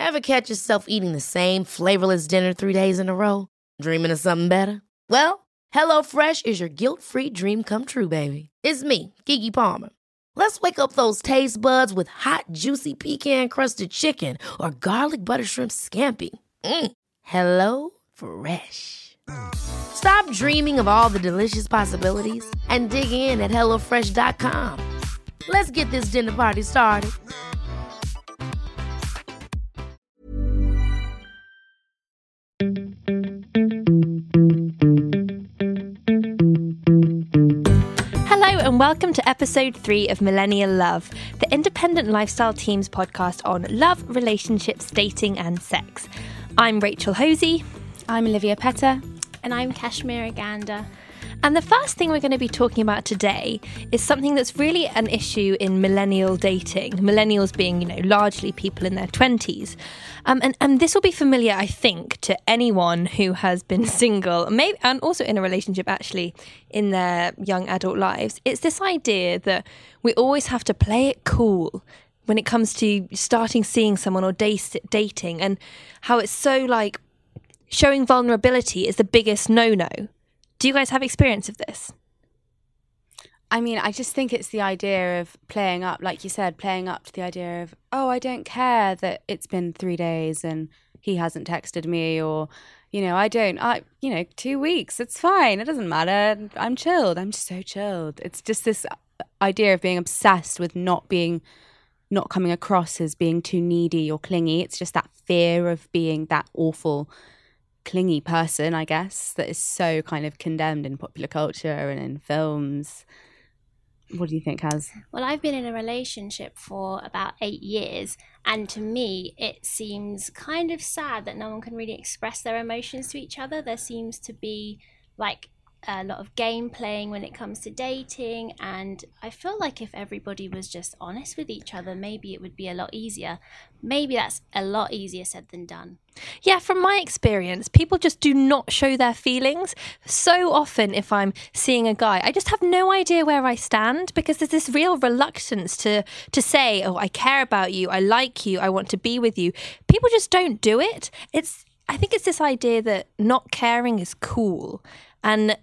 Ever catch yourself eating the same flavorless dinner 3 days in a row? Dreaming of something better? Well, HelloFresh is your guilt-free dream come true, baby. It's me, Keke Palmer. Let's wake up those taste buds with hot, juicy pecan-crusted chicken or garlic butter shrimp scampi. Hello Fresh. Stop dreaming of all the delicious possibilities and dig in at HelloFresh.com. Let's get this dinner party started. Hello and welcome to episode 3 of Millennial Love, the independent lifestyle team's podcast on love, relationships, dating and sex. I'm Rachel Hosey. I'm Olivia Petter. And I'm Kashmir Aganda. And the first thing we're going to be talking about today is something that's really an issue in millennial dating. Millennials being, largely people in their 20s. And this will be familiar, I think, to anyone who has been single, maybe, and also in a relationship, actually, in their young adult lives. It's this idea that we always have to play it cool when it comes to starting seeing someone or dating, and how it's so, showing vulnerability is the biggest no-no. Do you guys have experience of this? I mean, I just think it's the idea of playing up, like you said, playing up to the idea of, oh, I don't care that it's been 3 days and he hasn't texted me, or, 2 weeks, it's fine. It doesn't matter. I'm chilled. I'm so chilled. It's just this idea of being obsessed with not coming across as being too needy or clingy. It's just that fear of being that awful clingy person, I guess, that is so kind of condemned in popular culture and in films. What do you think, Kaz? Well, I've been in a relationship for about 8 years, and to me it seems kind of sad that no one can really express their emotions to each other. There seems to be a lot of game playing when it comes to dating, and I feel like if everybody was just honest with each other, maybe it would be a lot easier. Maybe that's a lot easier said than done. Yeah, from my experience, people just do not show their feelings. So often, if I'm seeing a guy, I just have no idea where I stand, because there's this real reluctance to say, oh, I care about you, I like you, I want to be with you. People just don't do it. I think it's this idea that not caring is cool. And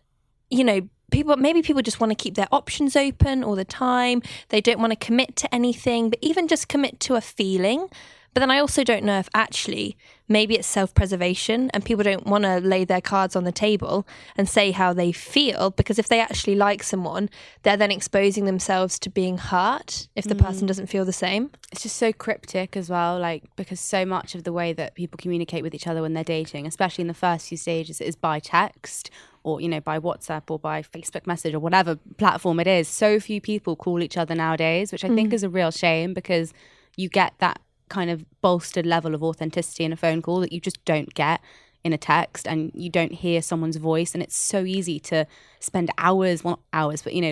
people just want to keep their options open all the time. They don't want to commit to anything, but even just commit to a feeling. But then I also don't know if actually maybe it's self-preservation and people don't want to lay their cards on the table and say how they feel, because if they actually like someone, they're then exposing themselves to being hurt if the person doesn't feel the same. It's just so cryptic as well, because so much of the way that people communicate with each other when they're dating, especially in the first few stages, is by text or, by WhatsApp or by Facebook message or whatever platform it is. So few people call each other nowadays, which I think is a real shame, because you get that kind of bolstered level of authenticity in a phone call that you just don't get in a text, and you don't hear someone's voice, and it's so easy to spend hours, well, not hours, but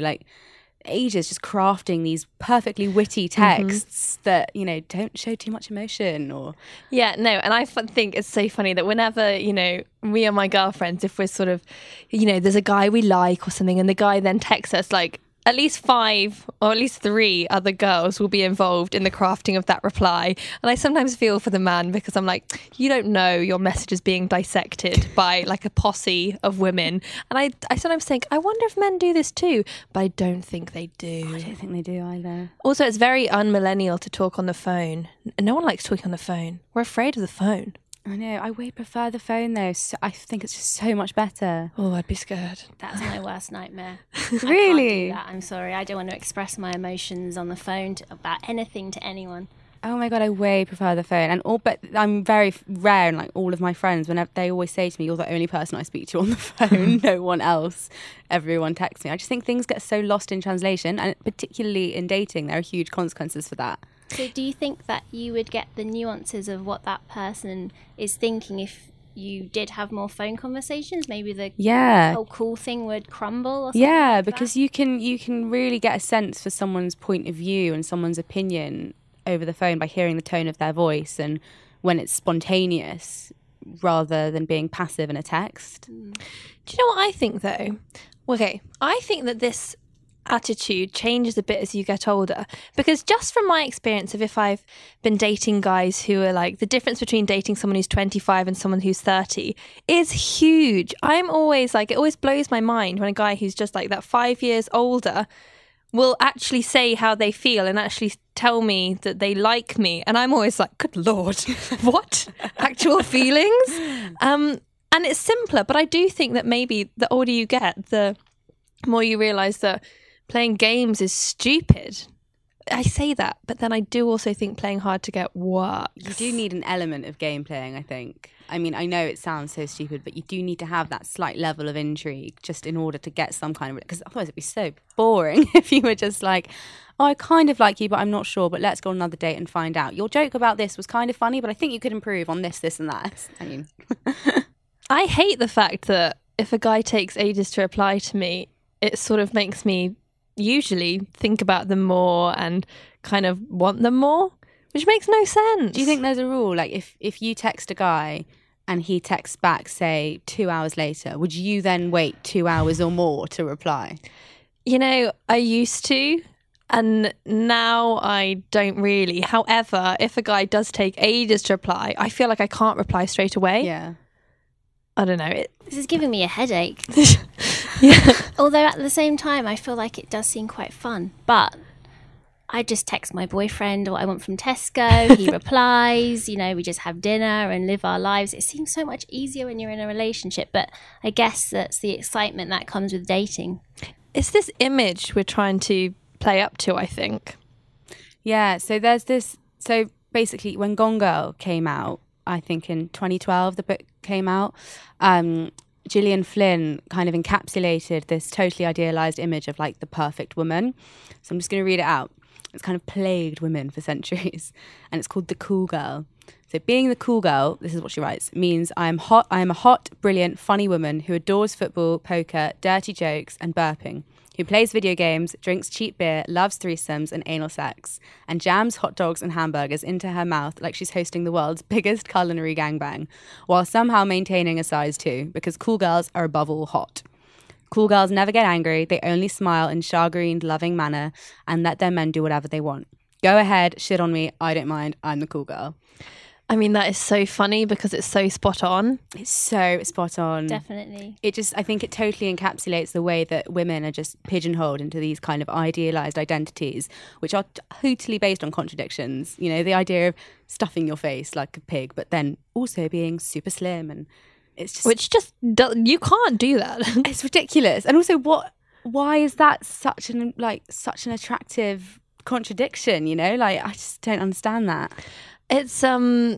ages just crafting these perfectly witty texts that don't show too much emotion. Or and I think it's so funny that whenever me and my girlfriends, if we're sort of there's a guy we like or something, and the guy then texts us, at least 5 or at least 3 other girls will be involved in the crafting of that reply. And I sometimes feel for the man, because I'm like, you don't know your message is being dissected by a posse of women. And I sometimes think, I wonder if men do this too, but I don't think they do. I don't think they do either. Also, it's very unmillennial to talk on the phone. No one likes talking on the phone. We're afraid of the phone. I know. I way prefer the phone though. So I think it's just so much better. Oh, I'd be scared. That's my worst nightmare. Really? I can't do that. I'm sorry. I don't want to express my emotions on the phone about anything to anyone. Oh my God, I way prefer the phone. But I'm very rare, and all of my friends, whenever they always say to me, you're the only person I speak to on the phone, no one else. Everyone texts me. I just think things get so lost in translation, and particularly in dating, there are huge consequences for that. So do you think that you would get the nuances of what that person is thinking if you did have more phone conversations? Maybe the whole cool thing would crumble or something like because that? you can really get a sense for someone's point of view and someone's opinion over the phone by hearing the tone of their voice, and when it's spontaneous rather than being passive in a text. Do you know what I think though? Okay, I think that this attitude changes a bit as you get older. Because just from my experience of if I've been dating guys who are like, the difference between dating someone who's 25 and someone who's 30 is huge. I'm always like, it always blows my mind when a guy who's just like that 5 years older will actually say how they feel and actually tell me that they like me. And I'm always like, good Lord, what? Actual feelings? And it's simpler. But I do think that maybe the older you get, the more you realise that playing games is stupid. I say that, but then I do also think playing hard to get works. You do need an element of game playing, I think. I mean, I know it sounds so stupid, but you do need to have that slight level of intrigue just in order to get some kind of... Because otherwise it'd be so boring if you were just like, oh, I kind of like you, but I'm not sure, but let's go on another date and find out. Your joke about this was kind of funny, but I think you could improve on this, this and that. I mean... I hate the fact that if a guy takes ages to reply to me, it sort of makes me usually think about them more and kind of want them more, which makes no sense. Do you think there's a rule, like if you text a guy and he texts back, say 2 hours later, would you then wait 2 hours or more to reply? You know, I used to, and now I don't really. However, if a guy does take ages to reply, I feel like I can't reply straight away. Yeah. I don't know. This is giving me a headache. Yeah. Although at the same time, I feel like it does seem quite fun. But I just text my boyfriend what I want from Tesco. He replies, you know, we just have dinner and live our lives. It seems so much easier when you're in a relationship. But I guess that's the excitement that comes with dating. It's this image we're trying to play up to, I think. Yeah, so there's this... So basically, when Gone Girl came out, I think in 2012, the book came out, Gillian Flynn kind of encapsulated this totally idealized image of like the perfect woman. So I'm just going to read it out. It's kind of plagued women for centuries, and it's called The Cool Girl. So being the cool girl, this is what she writes, means I am a hot, brilliant, funny woman who adores football, poker, dirty jokes, and burping, who plays video games, drinks cheap beer, loves threesomes and anal sex, and jams hot dogs and hamburgers into her mouth like she's hosting the world's biggest culinary gangbang, while somehow maintaining a size 2, because cool girls are above all hot. Cool girls never get angry, they only smile in chagrined, loving manner, and let their men do whatever they want. Go ahead, shit on me, I don't mind, I'm the cool girl. I mean, that is so funny because it's so spot on. It's so spot on. Definitely. I think it totally encapsulates the way that women are just pigeonholed into these kind of idealized identities, which are totally based on contradictions. You know, the idea of stuffing your face like a pig, but then also being super slim, and it's just... Which just, you can't do that. It's ridiculous. And also, why is that such an attractive contradiction, you know? Like, I just don't understand that. It's I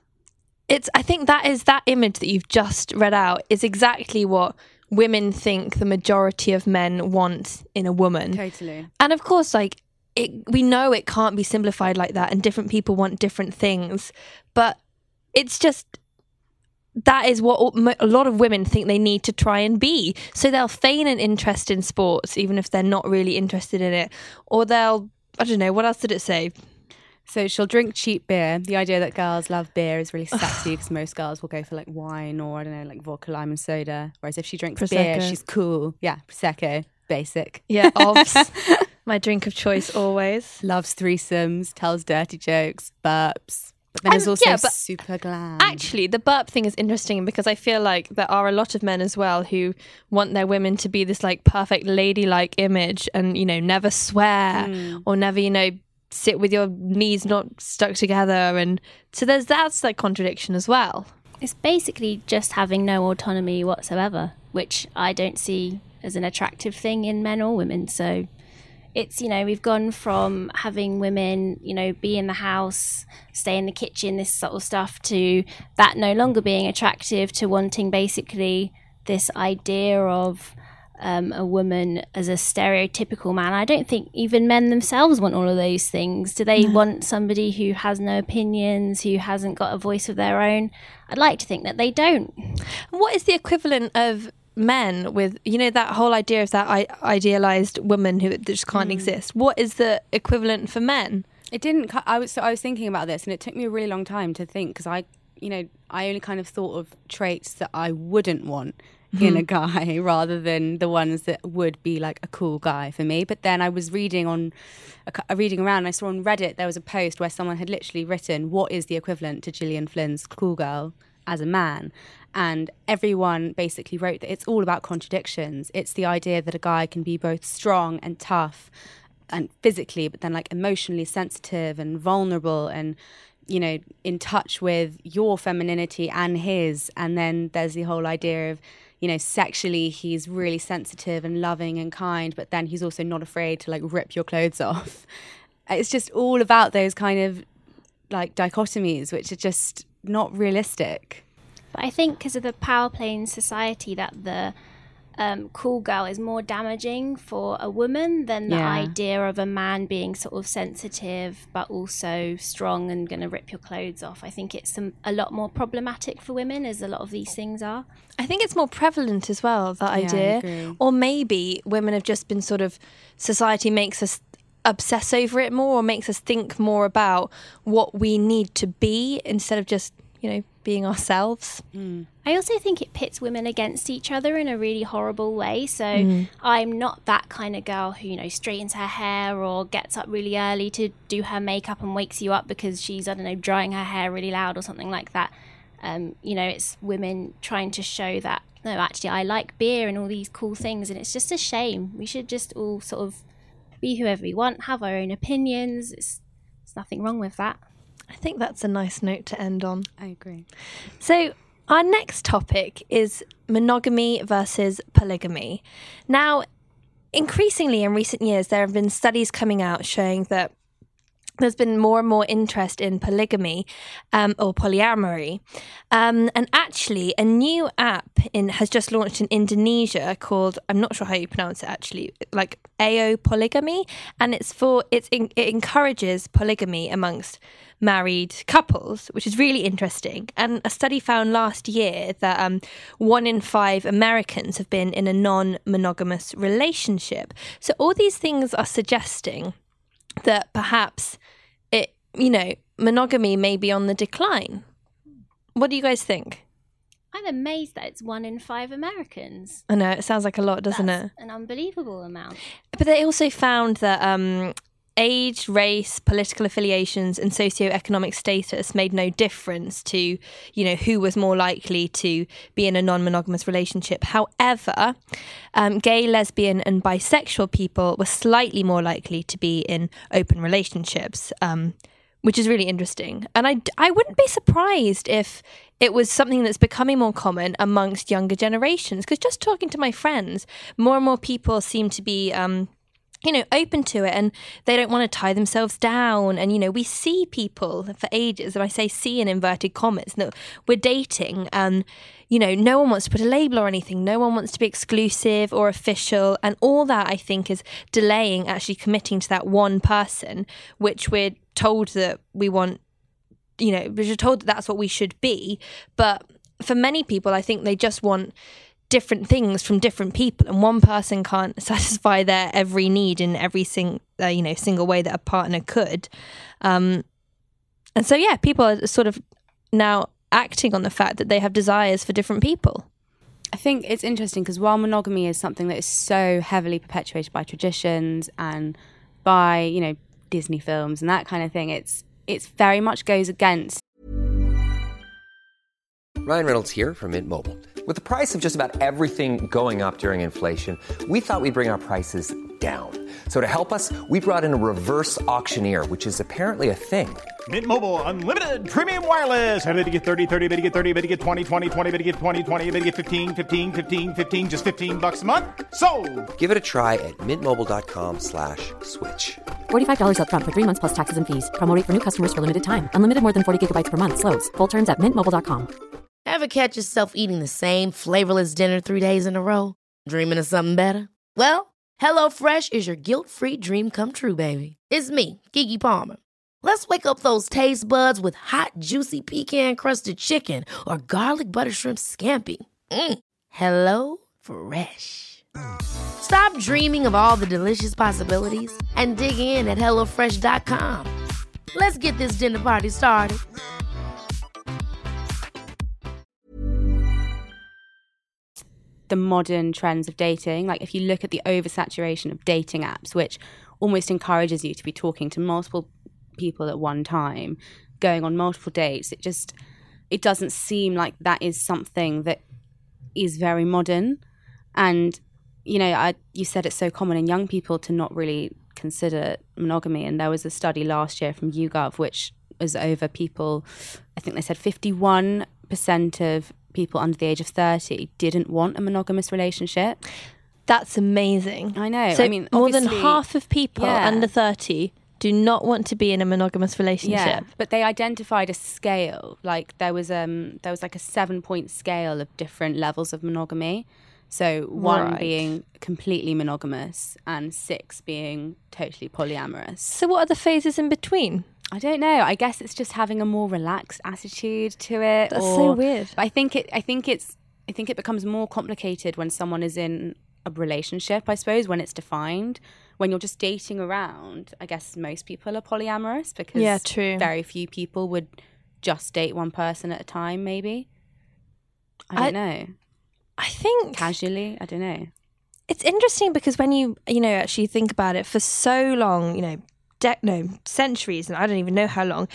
think that image that you've just read out is exactly what women think the majority of men want in a woman. Totally. And of course, like, we know it can't be simplified like that, and different people want different things, but it's just, that is what a lot of women think they need to try and be. So they'll feign an interest in sports, even if they're not really interested in it, or they'll, I don't know, what else did it say? So she'll drink cheap beer. The idea that girls love beer is really sexy because most girls will go for like wine or, I don't know, like vodka, lime and soda. Whereas if she drinks beer, she's cool. Yeah, Prosecco, basic. Yeah, obvs. My drink of choice always. Loves threesomes, tells dirty jokes, burps. But then is also super glam. Actually, the burp thing is interesting because I feel like there are a lot of men as well who want their women to be this like perfect ladylike image and, you know, never swear or never, you know, sit with your knees not stuck together, and so that's like contradiction as well. It's basically just having no autonomy whatsoever, which I don't see as an attractive thing in men or women. So it's, you know, we've gone from having women, you know, be in the house, stay in the kitchen, this sort of stuff, to that no longer being attractive, to wanting basically this idea of a woman as a stereotypical man. I don't think even men themselves want all of those things. Do they want somebody who has no opinions, who hasn't got a voice of their own? I'd like to think that they don't. What is the equivalent of men with, you know, that whole idea of that idealized woman who just can't exist? What is the equivalent for men? It didn't. I was thinking about this, and it took me a really long time to think, because I only kind of thought of traits that I wouldn't want in a guy rather than the ones that would be like a cool guy for me. But then I was reading around, and I saw on Reddit there was a post where someone had literally written, what is the equivalent to Gillian Flynn's cool girl as a man? And everyone basically wrote that it's all about contradictions. It's the idea that a guy can be both strong and tough and physically, but then like emotionally sensitive and vulnerable and, in touch with your femininity and his. And then there's the whole idea of, sexually he's really sensitive and loving and kind, but then he's also not afraid to like rip your clothes off. It's just all about those kind of like dichotomies, which are just not realistic. But I think because of the power play in society that the cool girl is more damaging for a woman than the idea of a man being sort of sensitive but also strong and going to rip your clothes off. I think it's a lot more problematic for women, as a lot of these things are. I think it's more prevalent as well, that idea. I agree. Or maybe women have just been sort of, society makes us obsess over it more, or makes us think more about what we need to be instead of just, being ourselves. I also think it pits women against each other in a really horrible way. So I'm not that kind of girl who, straightens her hair or gets up really early to do her makeup and wakes you up because she's, drying her hair really loud or something like that. It's women trying to show that, no, actually, I like beer and all these cool things. And it's just a shame. We should just all sort of be whoever we want, have our own opinions. There's nothing wrong with that. I think that's a nice note to end on. I agree. So our next topic is monogamy versus polygamy. Now, increasingly in recent years, there have been studies coming out showing that there's been more and more interest in polygamy or polyamory. And actually, a new app has just launched in Indonesia called, I'm not sure how you pronounce it actually, like AO Polygamy. And it encourages polygamy amongst married couples, which is really interesting. And a study found last year that 1 in 5 Americans have been in a non-monogamous relationship. So all these things are suggesting that perhaps monogamy may be on the decline. What do you guys think? I'm amazed that it's 1 in 5 Americans. I know, it sounds like a lot, doesn't it? An unbelievable amount. But they also found that age, race, political affiliations and socioeconomic status made no difference to, who was more likely to be in a non-monogamous relationship. However, gay, lesbian and bisexual people were slightly more likely to be in open relationships, which is really interesting. And I wouldn't be surprised if it was something that's becoming more common amongst younger generations, because just talking to my friends, more and more people seem to be open to it, and they don't want to tie themselves down. And, we see people for ages, and I say see in inverted commas, that we're dating and, no one wants to put a label or anything. No one wants to be exclusive or official. And all that, I think, is delaying actually committing to that one person, which we're told that we want, we're told that that's what we should be. But for many people, I think they just want different things from different people, and one person can't satisfy their every need in every single way that a partner could. And so, people are sort of now acting on the fact that they have desires for different people. I think it's interesting because while monogamy is something that is so heavily perpetuated by traditions and by, Disney films and that kind of thing, it's very much goes against. Ryan Reynolds here from Mint Mobile. With the price of just about everything going up during inflation, we thought we'd bring our prices down. So to help us, we brought in a reverse auctioneer, which is apparently a thing. Mint Mobile Unlimited Premium Wireless. How to get 30, 30, bit to get 30, bit to get 20, 20, 20, bit to get 20, 20, bit to get 15, 15, 15, 15, just $15 a month? Sold! Give it a try at mintmobile.com/switch. $45 up front for 3 months plus taxes and fees. Promo rate for new customers for limited time. Unlimited more than 40 gigabytes per month. Slows full terms at mintmobile.com. Ever catch yourself eating the same flavorless dinner 3 days in a row? Dreaming of something better? Well, HelloFresh is your guilt-free dream come true, baby. It's me, Keke Palmer. Let's wake up those taste buds with hot, juicy pecan-crusted chicken or garlic butter shrimp scampi. Hello Fresh. Stop dreaming of all the delicious possibilities and dig in at HelloFresh.com. Let's get this dinner party started. the modern trends of dating. Like if you look at the oversaturation of dating apps, which almost encourages you to be talking to multiple people at one time, going on multiple dates, it doesn't seem like that is something that is very modern. And you said it's so common in young people to not really consider monogamy, and there was a study last year from YouGov which was over people, I think they said 51% of people under the age of 30 didn't want a monogamous relationship. That's amazing. I know. So I mean, more than obviously, half of people under 30 do not want to be in a monogamous relationship. Yeah, but they identified a scale. Like there was like a 7-point scale of different levels of monogamy. So 1 being completely monogamous and 6 being totally polyamorous. So what are the phases in between? I don't know. I guess it's just having a more relaxed attitude to it. That's so weird. I think it becomes more complicated when someone is in a relationship, I suppose, when it's defined. When you're just dating around, I guess most people are polyamorous because true. Very few people would just date one person at a time, maybe. I don't know. I think Casually, I don't know. It's interesting because when you actually think about it, for so long, centuries, and I don't even know how long,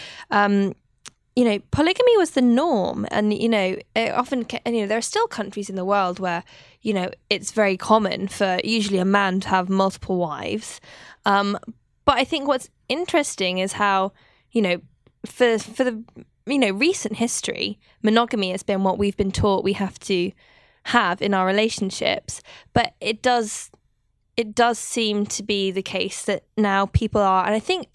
polygamy was the norm. And, it often, there are still countries in the world where, it's very common for usually a man to have multiple wives. But I think what's interesting is how, for the, recent history, monogamy has been what we've been taught we have to have in our relationships. But it does seem to be the case that now people are, and I think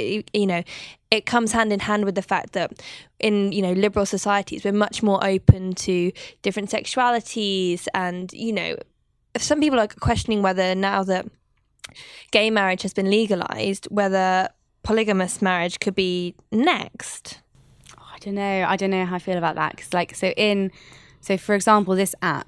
it comes hand in hand with the fact that in liberal societies we're much more open to different sexualities, and some people are questioning whether now that gay marriage has been legalized, whether polygamous marriage could be next. I don't know how I feel about that, because so for example, this app,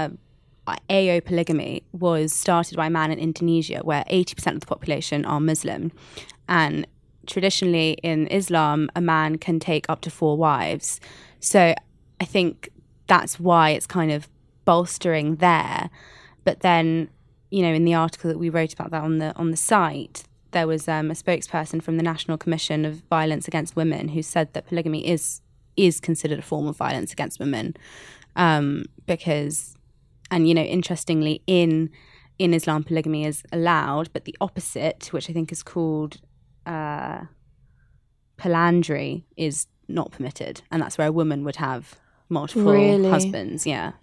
AO Polygamy, was started by a man in Indonesia where 80% of the population are Muslim. And traditionally in Islam, a man can take up to 4 wives. So I think that's why it's kind of bolstering there. But then, in the article that we wrote about that on the site, there was a spokesperson from the National Commission of Violence Against Women who said that polygamy is considered a form of violence against women. Because, and interestingly, in Islam, polygamy is allowed, but the opposite, which I think is called polyandry, is not permitted, and that's where a woman would have multiple husbands. Yeah.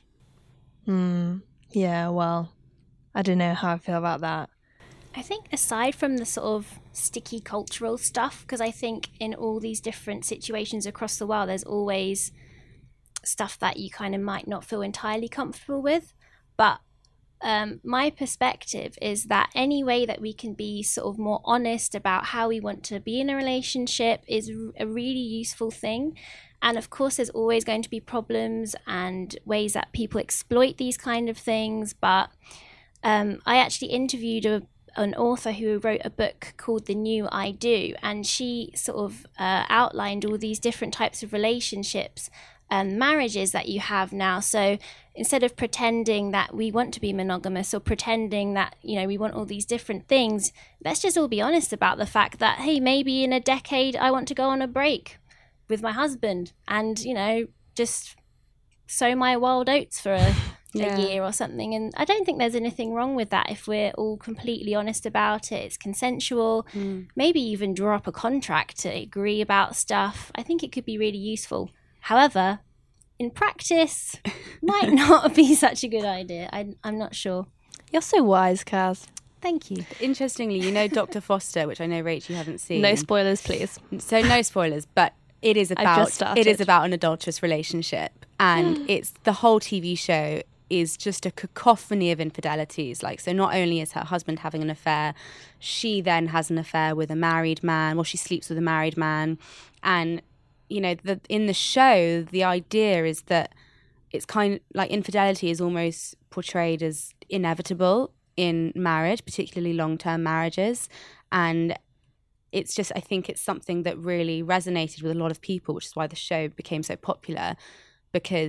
Yeah. Well, I don't know how I feel about that. I think aside from the sort of sticky cultural stuff, because I think in all these different situations across the world, there's always stuff that you kind of might not feel entirely comfortable with. But my perspective is that any way that we can be sort of more honest about how we want to be in a relationship is a really useful thing. And of course, there's always going to be problems and ways that people exploit these kind of things. But I actually interviewed an author who wrote a book called The New I Do, and she sort of outlined all these different types of relationships and marriages that you have now. So instead of pretending that we want to be monogamous or pretending that, we want all these different things, let's just all be honest about the fact that, hey, maybe in a decade I want to go on a break with my husband and, just sow my wild oats for a year or something. And I don't think there's anything wrong with that if we're all completely honest about it. It's consensual. Maybe even draw up a contract to agree about stuff. I think it could be really useful. However, in practice, might not be such a good idea. I'm not sure. You're so wise, Kaz. Thank you. Interestingly, Dr. Foster, which I know, Rach, you haven't seen. No spoilers, please. So no spoilers, but it is about an adulterous relationship, and it's the whole TV show is just a cacophony of infidelities. So not only is her husband having an affair, she then has an affair with a married man. Well, she sleeps with a married man, and in the show, the idea is that it's kind of like infidelity is almost portrayed as inevitable in marriage, particularly long-term marriages. And it's just, I think it's something that really resonated with a lot of people, which is why the show became so popular, because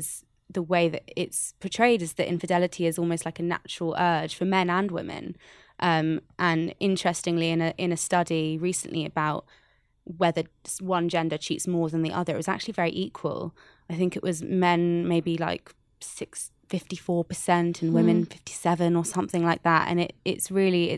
the way that it's portrayed is that infidelity is almost like a natural urge for men and women. And interestingly, in a study recently about whether one gender cheats more than the other, it was actually very equal. I think it was men maybe like 54% and women 57% or something like that. And it's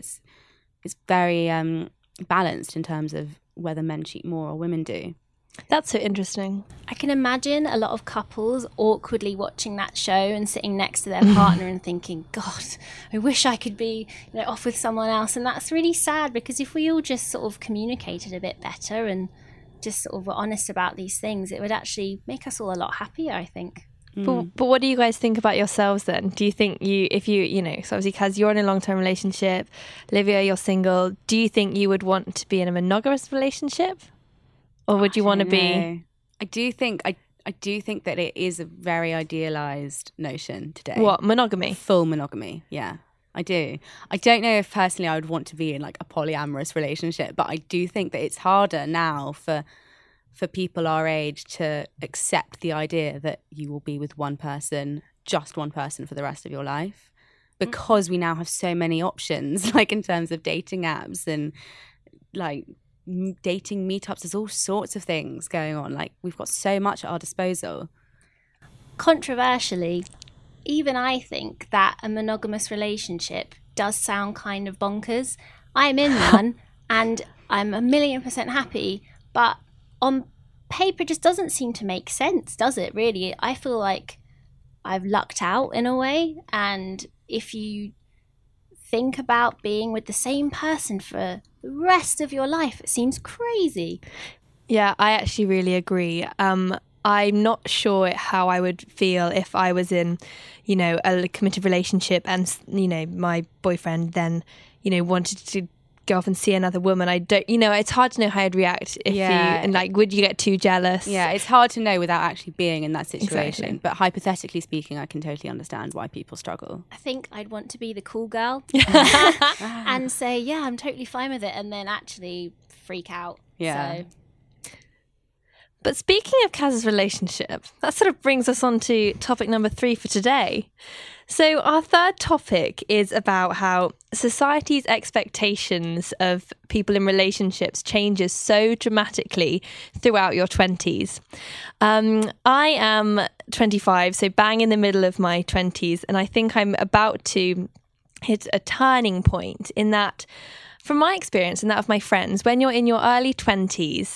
very balanced in terms of whether men cheat more or women do. That's so interesting. I can imagine a lot of couples awkwardly watching that show and sitting next to their partner and thinking, God, I wish I could be off with someone else. And that's really sad, because if we all just sort of communicated a bit better and just sort of were honest about these things, it would actually make us all a lot happier, I think. But what do you guys think about yourselves then? Do you think so obviously, Kaz, you're in a long-term relationship. Olivia, you're single. Do you think you would want to be in a monogamous relationship? Or would you want to be? I do think that it is a very idealized notion today. What, monogamy? Full monogamy, yeah. I do. I don't know if personally I would want to be in like a polyamorous relationship, but I do think that it's harder now for people our age to accept the idea that you will be with just one person for the rest of your life, because we now have so many options, like in terms of dating apps and like dating meetups. There's all sorts of things going on. Like, we've got so much at our disposal. Controversially, even I think that a monogamous relationship does sound kind of bonkers. I'm in one and I'm 1,000,000% happy, but on paper it just doesn't seem to make sense, does it really? I feel like I've lucked out in a way, and if you think about being with the same person for the rest of your life, it seems crazy. Yeah, I actually really agree. I'm not sure how I would feel if I was in, a committed relationship and, my boyfriend then, wanted to go off and see another woman. I don't, it's hard to know how I'd react would you get too jealous? Yeah, it's hard to know without actually being in that situation. Exactly. But hypothetically speaking, I can totally understand why people struggle. I think I'd want to be the cool girl and say, yeah, I'm totally fine with it, and then actually freak out. Yeah. So. But speaking of Kaz's relationship, that sort of brings us on to topic number 3 for today. So our third topic is about how society's expectations of people in relationships changes so dramatically throughout your 20s. I am 25, so bang in the middle of my 20s, and I think I'm about to hit a turning point in that, from my experience and that of my friends, when you're in your early 20s,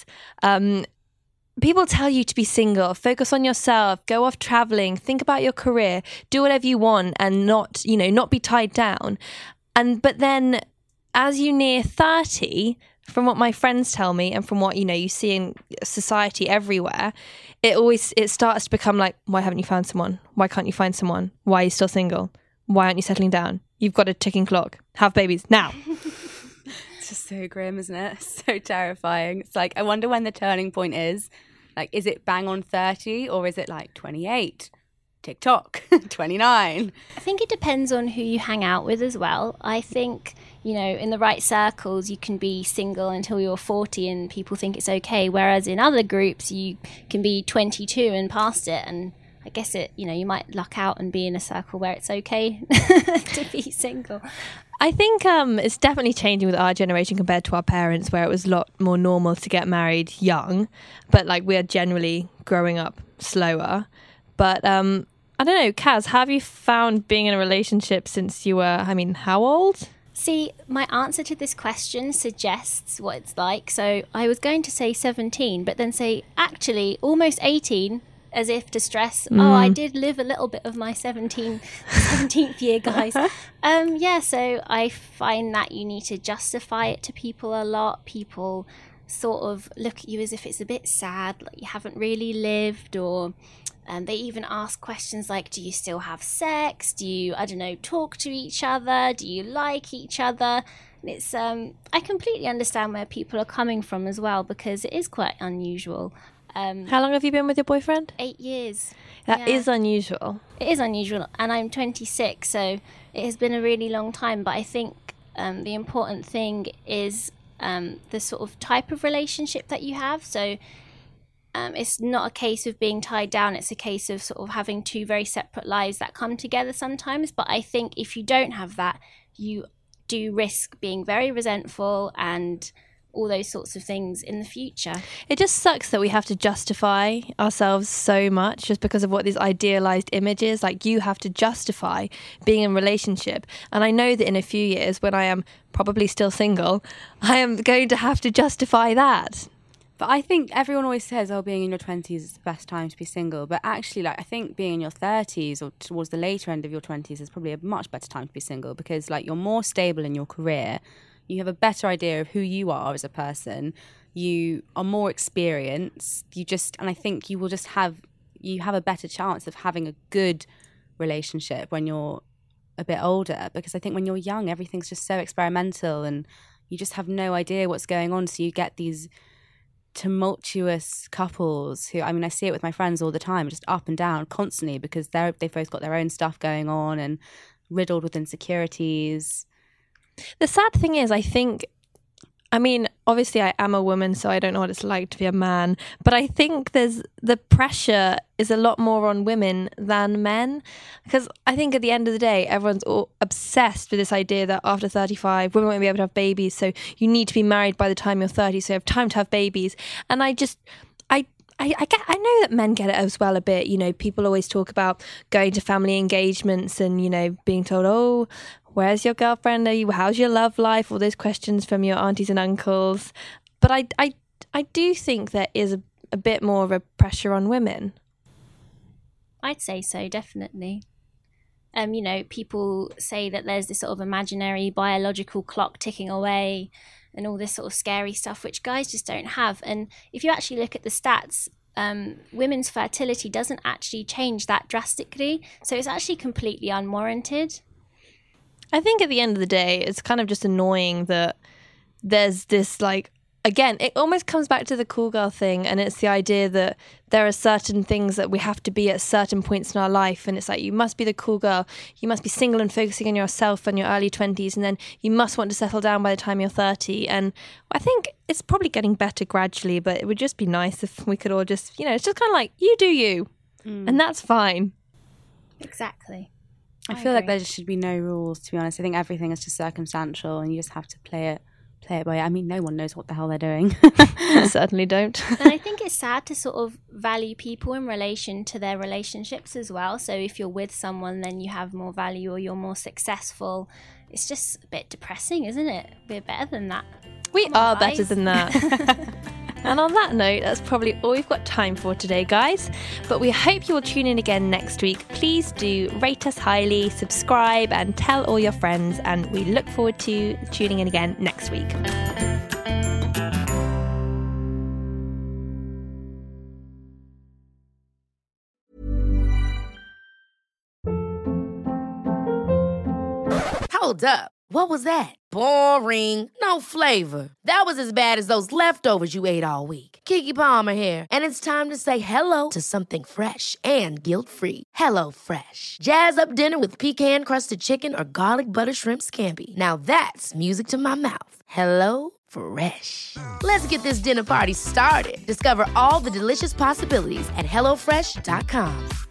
people tell you to be single, focus on yourself, go off traveling, think about your career, do whatever you want, and not be tied down. But then as you near 30, from what my friends tell me and from what, you see in society everywhere, it starts to become like, why haven't you found someone? Why can't you find someone? Why are you still single? Why aren't you settling down? You've got a ticking clock. Have babies now. It's just so grim, isn't it? So terrifying. It's like, I wonder when the turning point is. Like, is it bang on 30 or is it like 28? TikTok, 29. I think it depends on who you hang out with as well. I think, in the right circles, you can be single until you're 40 and people think it's okay. Whereas in other groups, you can be 22 and past it. And I guess you might luck out and be in a circle where it's okay to be single. I think it's definitely changing with our generation compared to our parents, where it was a lot more normal to get married young, but we're generally growing up slower. But I don't know, Kaz, have you found being in a relationship since you were, how old? See, my answer to this question suggests what it's like. So I was going to say 17, but then say actually almost 18, as if to stress, I did live a little bit of my 17th year, guys. So I find that you need to justify it to people a lot. People sort of look at you as if it's a bit sad, like you haven't really lived, or they even ask questions like, do you still have sex? Do you, talk to each other? Do you like each other? And it's, I completely understand where people are coming from as well, because it is quite unusual. How long have you been with your boyfriend? 8 years. That is unusual. It is unusual, and I'm 26, so it has been a really long time. But I think the important thing is the sort of type of relationship that you have. So it's not a case of being tied down. It's a case of sort of having two very separate lives that come together sometimes. But I think if you don't have that, you do risk being very resentful and all those sorts of things in the future. It just sucks that we have to justify ourselves so much just because of what this idealized image is. Like, you have to justify being in a relationship. And I know that in a few years, when I am probably still single, I am going to have to justify that. But I think everyone always says, oh, being in your 20s is the best time to be single. But actually, like, I think being in your 30s or towards the later end of your 20s is probably a much better time to be single, because, like, you're more stable in your career. You have a better idea of who you are as a person. You are more experienced. And I think you have a better chance of having a good relationship when you're a bit older, because I think when you're young, everything's just so experimental and you just have no idea what's going on. So you get these tumultuous couples who, I mean, I see it with my friends all the time, just up and down constantly, because they've both got their own stuff going on and riddled with insecurities. The sad thing is, I mean, obviously I am a woman, so I don't know what it's like to be a man, but I think the pressure is a lot more on women than men, because I think at the end of the day, everyone's all obsessed with this idea that after 35, women won't be able to have babies, so you need to be married by the time you're 30, so you have time to have babies. And I know that men get it as well a bit. You know, people always talk about going to family engagements and, you know, being told, oh, where's your girlfriend? How's your love life? All those questions from your aunties and uncles. But I do think there is a bit more of a pressure on women. I'd say so, definitely. You know, people say that there's this sort of imaginary biological clock ticking away and all this sort of scary stuff, which guys just don't have. And if you actually look at the stats, women's fertility doesn't actually change that drastically. So it's actually completely unwarranted. I think at the end of the day, it's kind of just annoying that there's this, like, again, it almost comes back to the cool girl thing, and it's the idea that there are certain things that we have to be at certain points in our life, and it's like, you must be the cool girl, you must be single and focusing on yourself in your early 20s, and then you must want to settle down by the time you're 30. And I think it's probably getting better gradually, but it would just be nice if we could all just, you know, it's just kind of like, you do you, and that's fine. Exactly. I feel like there should be no rules, to be honest. I think everything is just circumstantial and you just have to play it by ear. I mean, no one knows what the hell they're doing. I certainly don't. And I think it's sad to sort of value people in relation to their relationships as well. So if you're with someone, then you have more value or you're more successful. It's just a bit depressing, isn't it? We're better than that. We are better than that. And on that note, that's probably all we've got time for today, guys. But we hope you will tune in again next week. Please do rate us highly, subscribe, and tell all your friends. And we look forward to tuning in again next week. Hold up. What was that? Boring. No flavor. That was as bad as those leftovers you ate all week. Keke Palmer here. And it's time to say hello to something fresh and guilt-free. Hello Fresh. Jazz up dinner with pecan-crusted chicken or garlic butter shrimp scampi. Now that's music to my mouth. Hello Fresh. Let's get this dinner party started. Discover all the delicious possibilities at HelloFresh.com.